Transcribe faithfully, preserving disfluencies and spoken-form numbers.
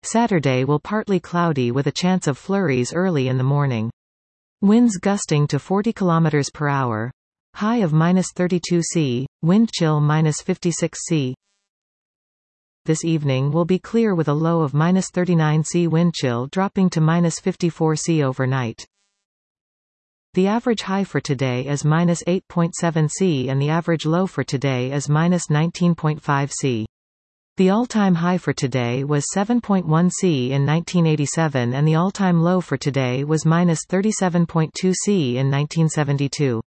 Saturday will partly cloudy with a chance of flurries early in the morning. Winds gusting to forty kilometers per hour. High of minus thirty-two Celsius, wind chill minus fifty-six Celsius. This evening will be clear with a low of minus thirty-nine Celsius, wind chill dropping to minus fifty-four Celsius overnight. The average high for today is minus eight point seven Celsius and the average low for today is minus nineteen point five Celsius. The all-time high for today was seven point one Celsius in nineteen eighty-seven and the all-time low for today was minus thirty-seven point two Celsius in nineteen seventy-two.